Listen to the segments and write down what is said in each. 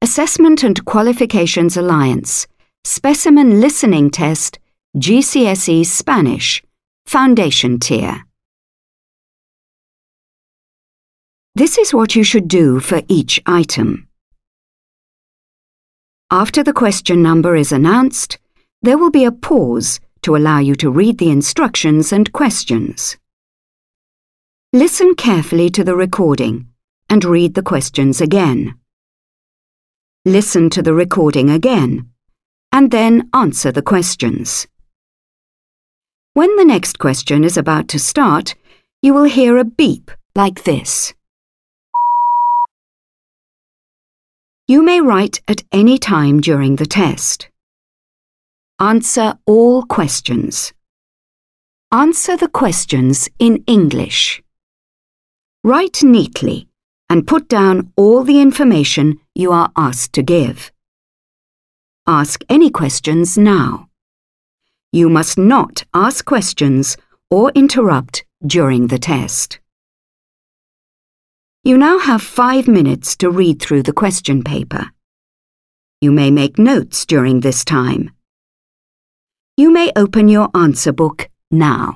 Assessment and Qualifications Alliance, Specimen Listening Test, GCSE Spanish, Foundation Tier. This is what you should do for each item. After the question number is announced, there will be a pause to allow you to read the instructions and questions. Listen carefully to the recording and read the questions again. Listen to the recording again, and then answer the questions. When the next question is about to start, you will hear a beep like this. You may write at any time during the test. Answer all questions. Answer the questions in English. Write neatly and put down all the information you are asked to give. Ask any questions now. You must not ask questions or interrupt during the test. You now have 5 minutes to read through the question paper. You may make notes during this time. You may open your answer book now.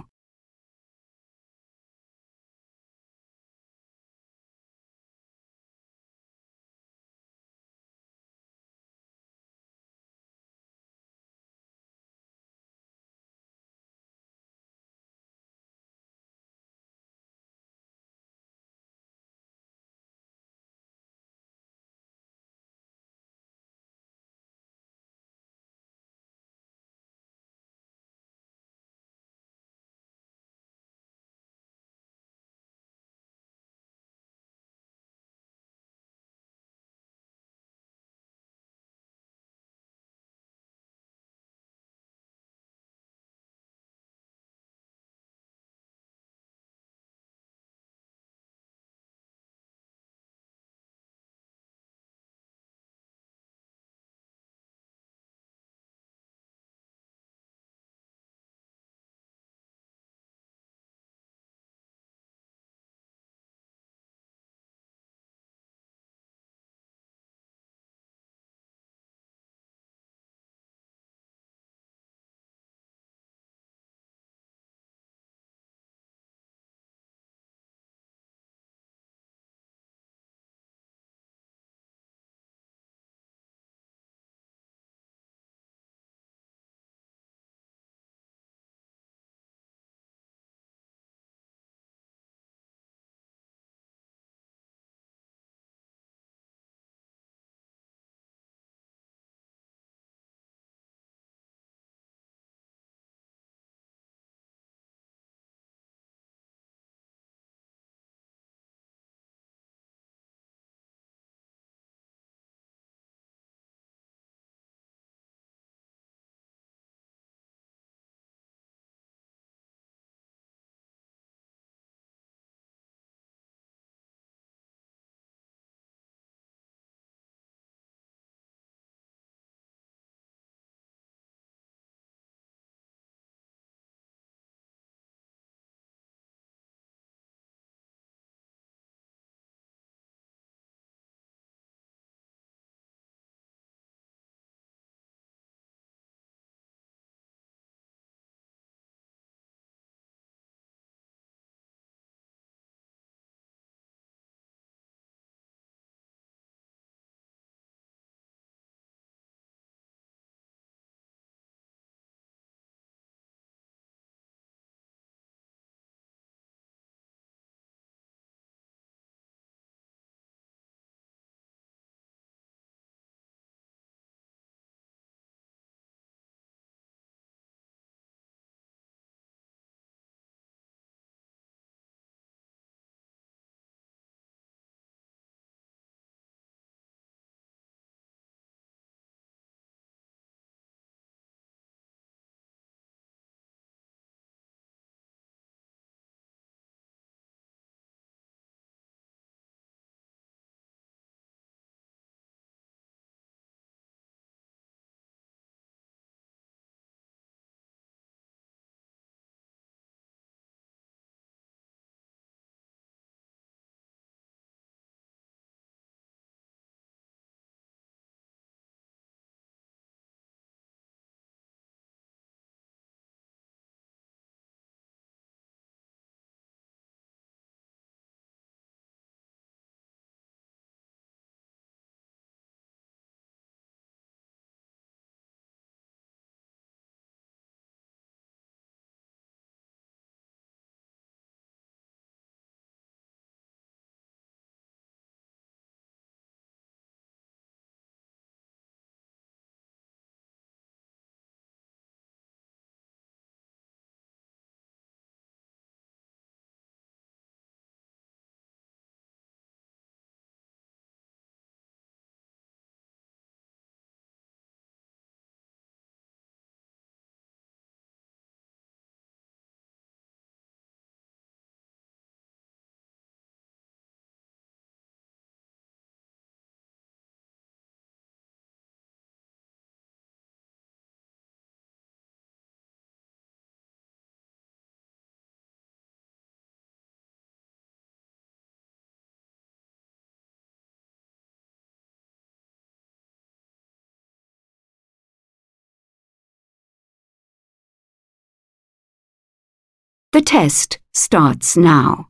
The test starts now.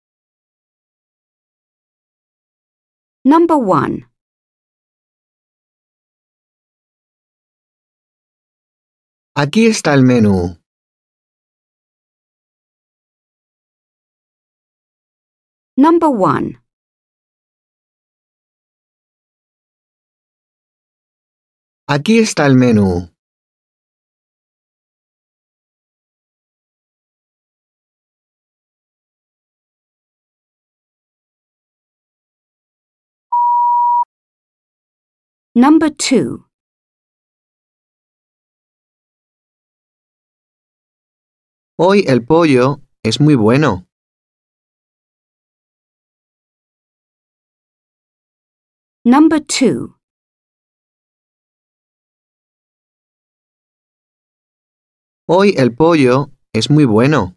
Number 1. Aquí está el menú. Number 1. Aquí está el menú. Number 2. Hoy el pollo es muy bueno. Number 2. Hoy el pollo es muy bueno.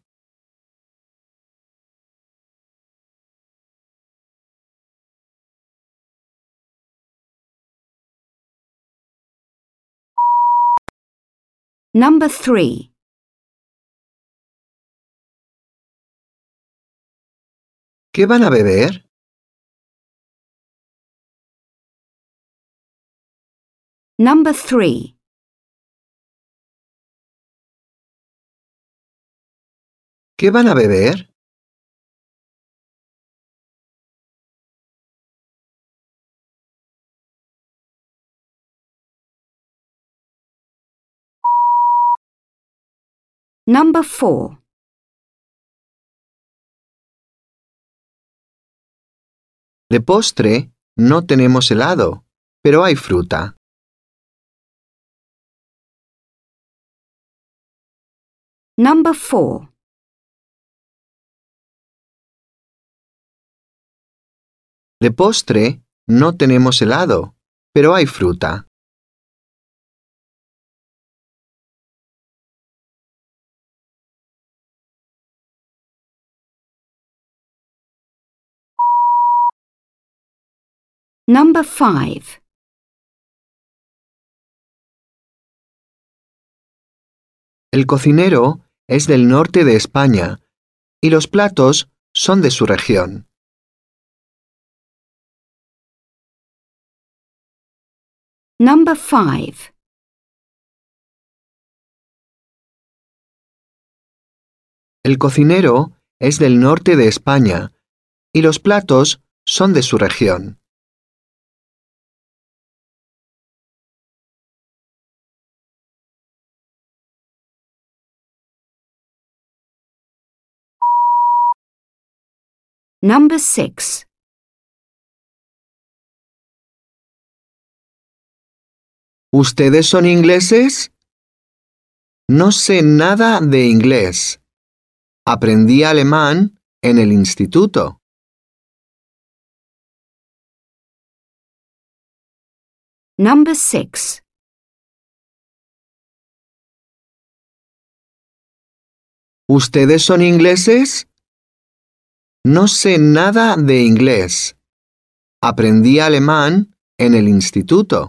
Number 3. ¿Qué van a beber? Number 3. ¿Qué van a beber? Number 4. De postre no tenemos helado, pero hay fruta. Number 4. De postre no tenemos helado, pero hay fruta. Number 5. El cocinero es del norte de España y los platos son de su región. Number 5. El cocinero es del norte de España y los platos son de su región. Number 6. ¿Ustedes son ingleses? No sé nada de inglés. Aprendí alemán en el instituto. Number 6. ¿Ustedes son ingleses? No sé nada de inglés. Aprendí alemán en el instituto.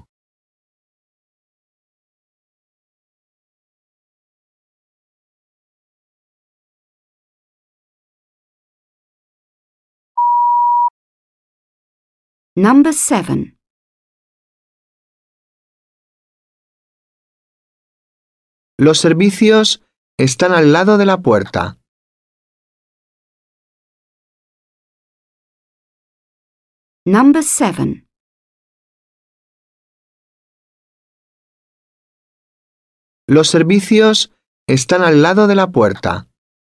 Number 7. Los servicios están al lado de la puerta. Number 7. Los servicios están al lado de la puerta.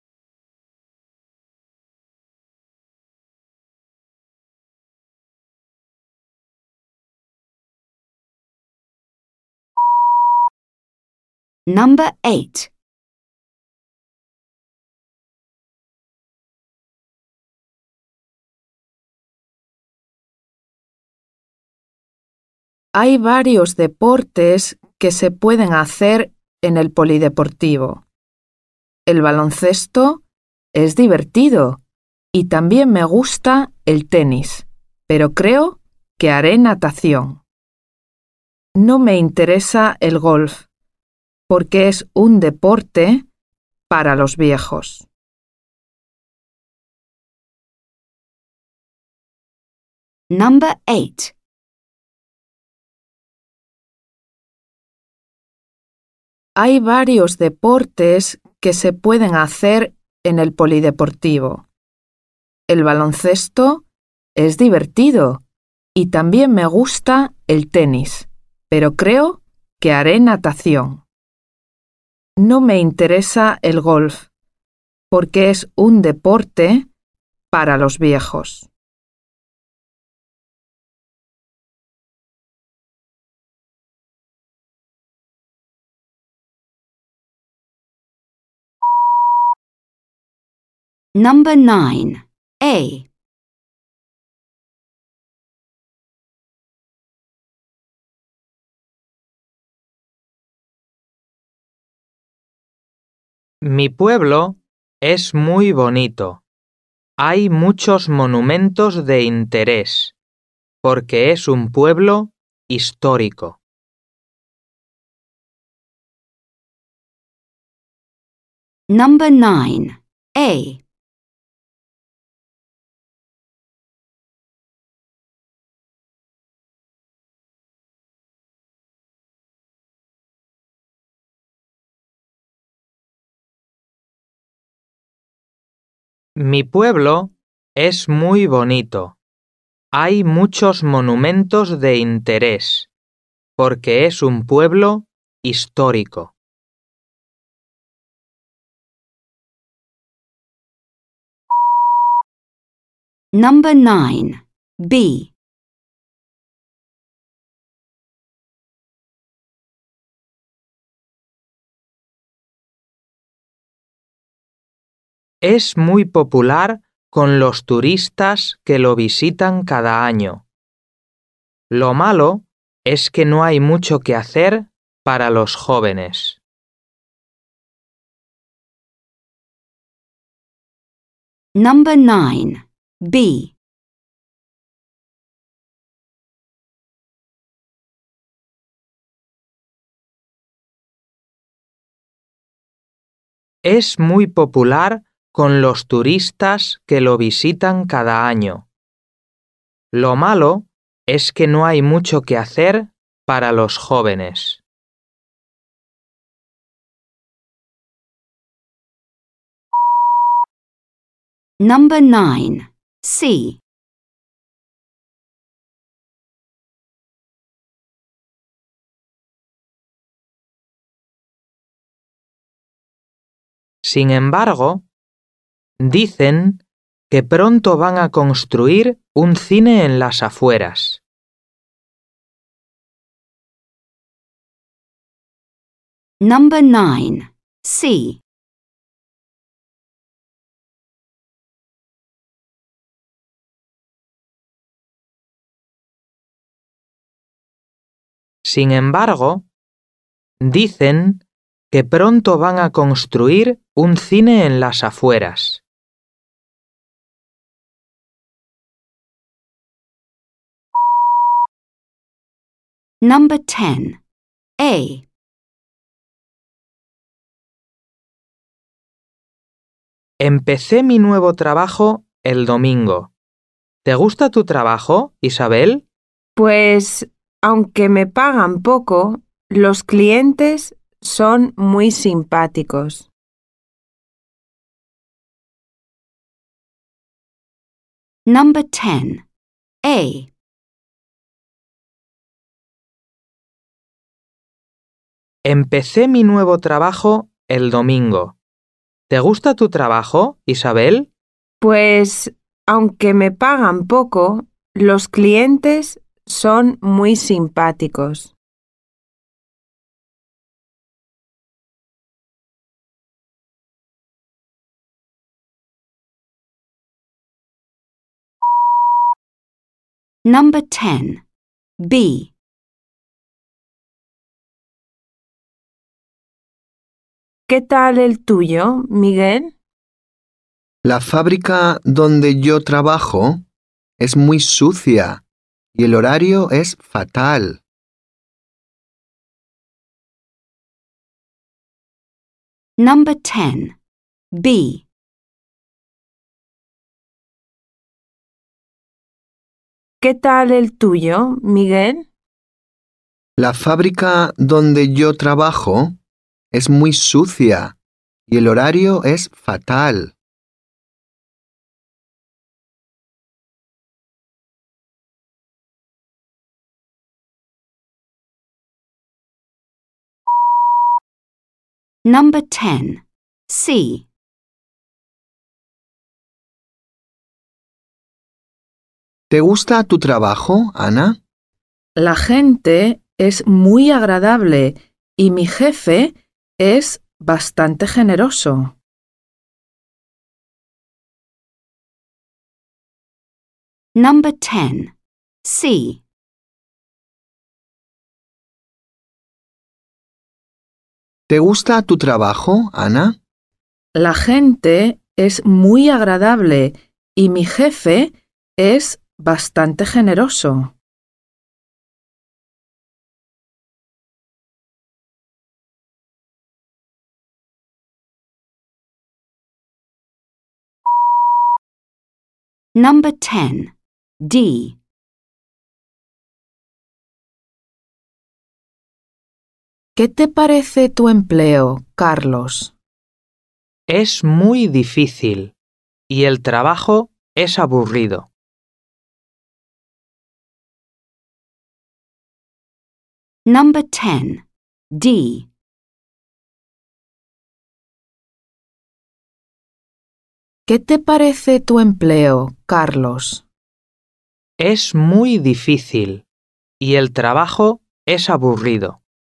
Number 8. Hay varios deportes que se pueden hacer en el polideportivo. El baloncesto es divertido y también me gusta el tenis, pero creo que haré natación. No me interesa el golf porque es un deporte para los viejos. Number 8. Hay varios deportes que se pueden hacer en el polideportivo. El baloncesto es divertido y también me gusta el tenis, pero creo que haré natación. No me interesa el golf porque es un deporte para los viejos. Number 9. A. Mi pueblo es muy bonito. Hay muchos monumentos de interés, porque es un pueblo histórico. Number 9. A. Mi pueblo es muy bonito. Hay muchos monumentos de interés, porque es un pueblo histórico. Number 9. B. Es muy popular con los turistas que lo visitan cada año. Lo malo es que no hay mucho que hacer para los jóvenes. Number 9. B. Es muy popular con los turistas que lo visitan cada año. Lo malo es que no hay mucho que hacer para los jóvenes. Number 9. C. Sin embargo, dicen que pronto van a construir un cine en las afueras. Number 9. C. Sin embargo, dicen que pronto van a construir un cine en las afueras. Number 10. A. Empecé mi nuevo trabajo el domingo. ¿Te gusta tu trabajo, Isabel? Pues, aunque me pagan poco, los clientes son muy simpáticos. Number 10. A. Empecé mi nuevo trabajo el domingo. ¿Te gusta tu trabajo, Isabel? Pues, aunque me pagan poco, los clientes son muy simpáticos. Number 10. B. ¿Qué tal el tuyo, Miguel? La fábrica donde yo trabajo es muy sucia y el horario es fatal. Number 10. B. ¿Qué tal el tuyo, Miguel? La fábrica donde yo trabajo es muy sucia y el horario es fatal. Number 10. C. ¿Te gusta tu trabajo, Ana? La gente es muy agradable y mi jefe es bastante generoso. Number 10. C. ¿Te gusta tu trabajo, Ana? La gente es muy agradable y mi jefe es bastante generoso. Number 10. D. ¿Qué te parece tu empleo, Carlos? Es muy difícil y el trabajo es aburrido. Number 10. D. ¿Qué te parece tu empleo, Carlos? Es muy difícil y el trabajo es aburrido.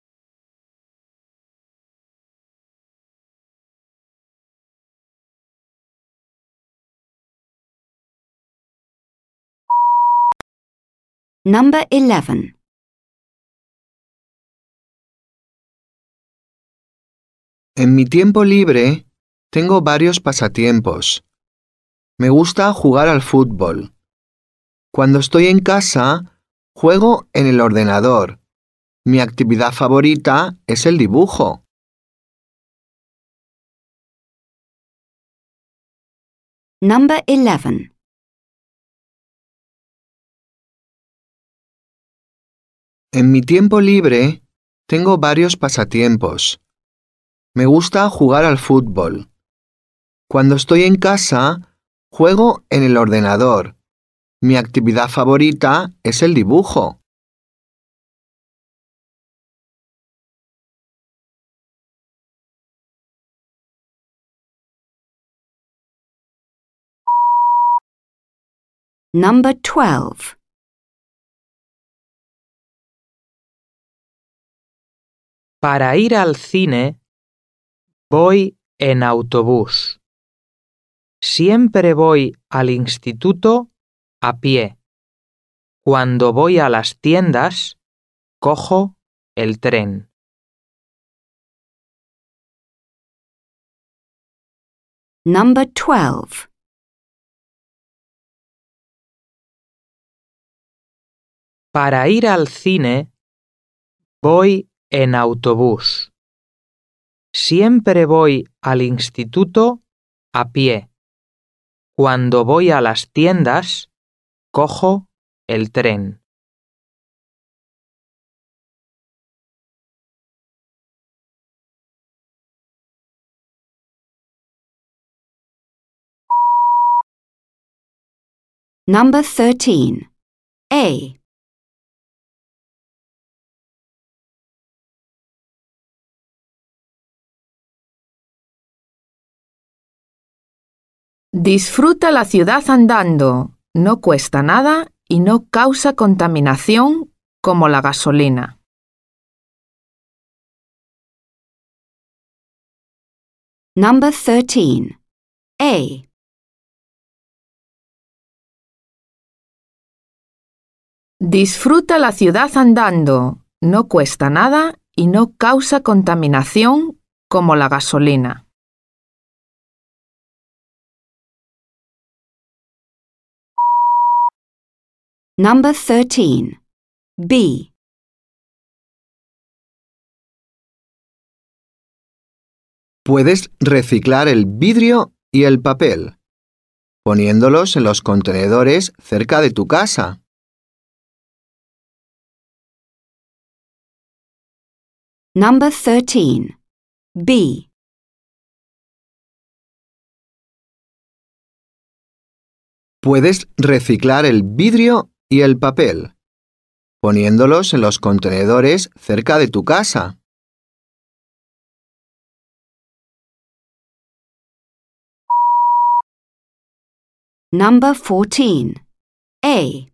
Number 11. En mi tiempo libre tengo varios pasatiempos. Me gusta jugar al fútbol. Cuando estoy en casa, juego en el ordenador. Mi actividad favorita es el dibujo. Number 11. En mi tiempo libre tengo varios pasatiempos. Me gusta jugar al fútbol. Cuando estoy en casa, juego en el ordenador. Mi actividad favorita es el dibujo. Number 12. Para ir al cine, voy en autobús. Siempre voy al instituto a pie. Cuando voy a las tiendas, cojo el tren. Number 12. Para ir al cine, voy en autobús. Siempre voy al instituto a pie. Cuando voy a las tiendas, cojo el tren. Number 13. A. Disfruta la ciudad andando. No cuesta nada y no causa contaminación como la gasolina. Number 13. A. Disfruta la ciudad andando. No cuesta nada y no causa contaminación como la gasolina. Number 13. B. Puedes reciclar el vidrio y el papel, poniéndolos en los contenedores cerca de tu casa. Number 13. B. Puedes reciclar el vidrio y el papel, poniéndolos en los contenedores cerca de tu casa. Number 14. A.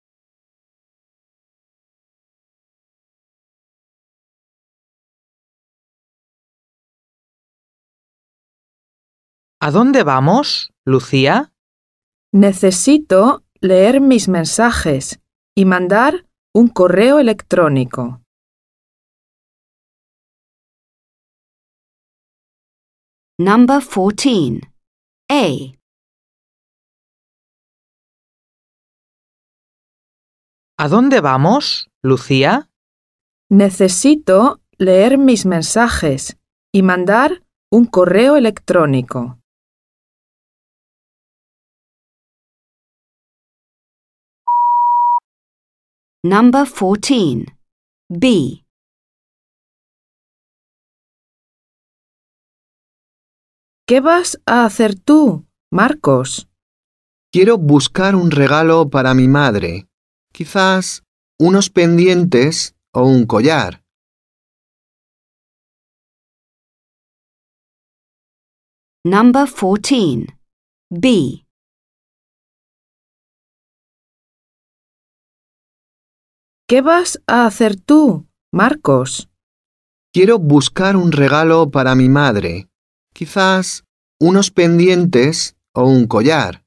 ¿A dónde vamos, Lucía? Necesito leer mis mensajes y mandar un correo electrónico. Number 14. A. ¿A dónde vamos, Lucía? Necesito leer mis mensajes y mandar un correo electrónico. Number 14. B. ¿Qué vas a hacer tú, Marcos? Quiero buscar un regalo para mi madre. Quizás unos pendientes o un collar. Number 14. B. ¿Qué vas a hacer tú, Marcos? Quiero buscar un regalo para mi madre. Quizás unos pendientes o un collar.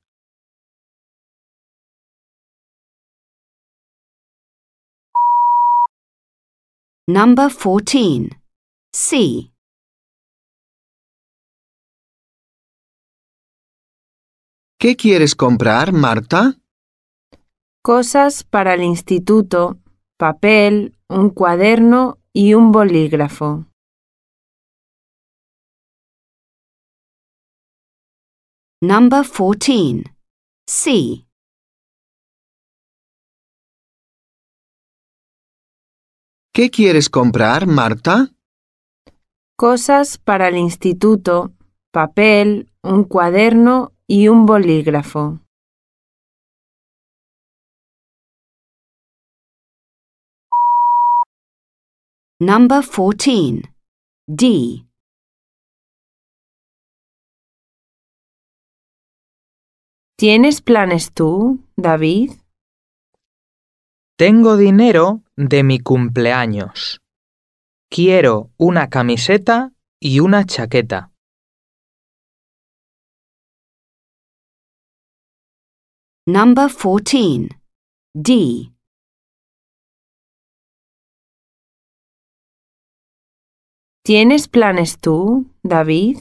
Number 14. C. ¿Qué quieres comprar, Marta? Cosas para el instituto, papel, un cuaderno y un bolígrafo. Number 14. C. ¿Qué quieres comprar, Marta? Cosas para el instituto, papel, un cuaderno y un bolígrafo. Number 14. D. ¿Tienes planes tú, David? Tengo dinero de mi cumpleaños. Quiero una camiseta y una chaqueta. Number 14. D. ¿Tienes planes tú, David?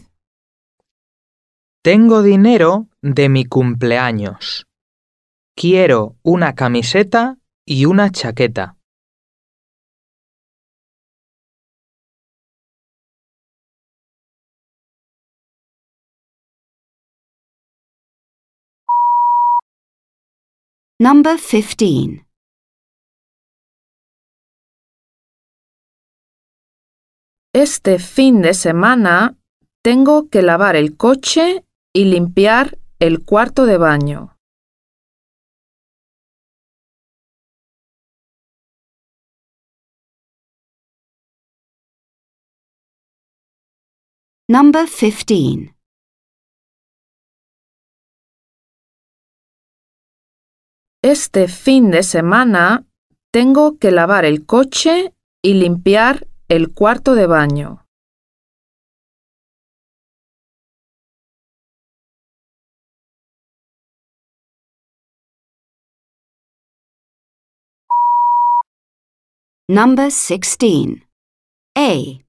Tengo dinero de mi cumpleaños. Quiero una camiseta y una chaqueta. Number 15. Este fin de semana tengo que lavar el coche y limpiar el cuarto de baño. Number 15. Este fin de semana tengo que lavar el coche y limpiar el cuarto de baño. Number 16. A.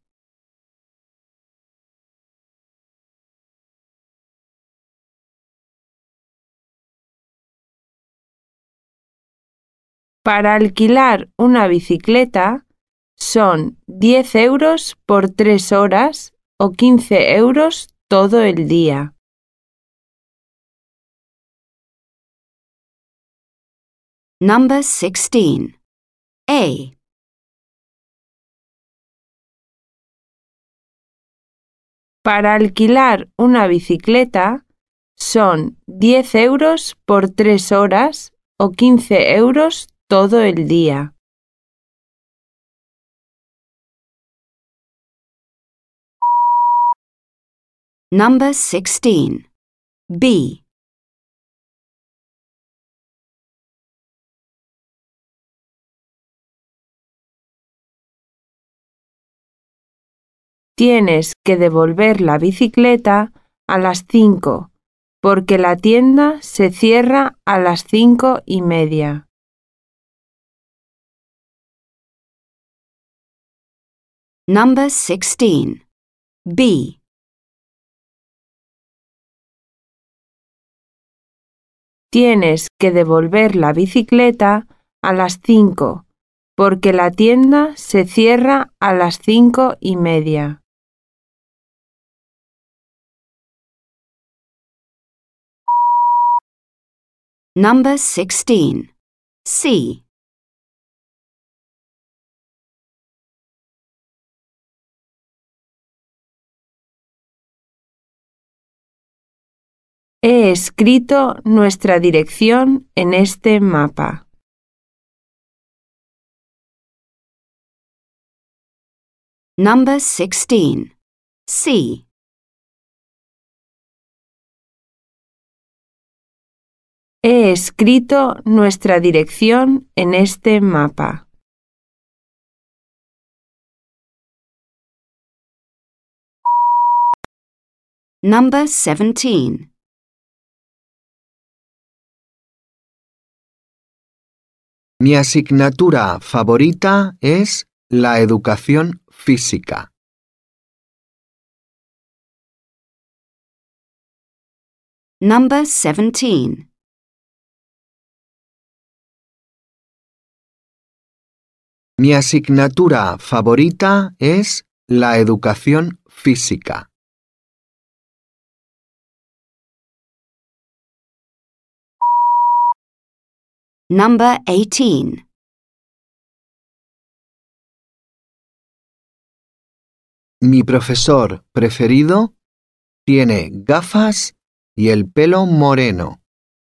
Para alquilar una bicicleta son 10 euros por 3 horas o 15 euros todo el día. Number 16. A. Para alquilar una bicicleta son 10 euros por 3 horas o 15 euros todo el día. Number 16. B. Tienes que devolver la bicicleta a las 5, porque la tienda se cierra a las 5:30. Number 16. B. Tienes que devolver la bicicleta a las 5, porque la tienda se cierra a las 5:30. Number 16. C. He escrito nuestra dirección en este mapa. Number 16. C. He escrito nuestra dirección en este mapa. Number 17. Mi asignatura favorita es la educación física. Number 17. Mi asignatura favorita es la educación física. Number 18. Mi profesor preferido tiene gafas y el pelo moreno.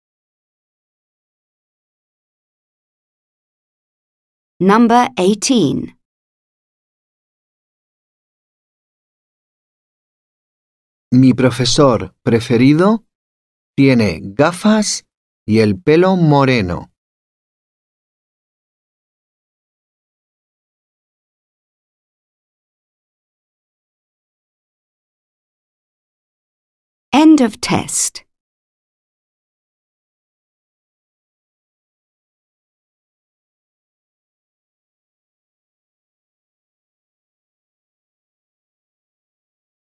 Number 18. Mi profesor preferido tiene gafas y el pelo moreno. End of test.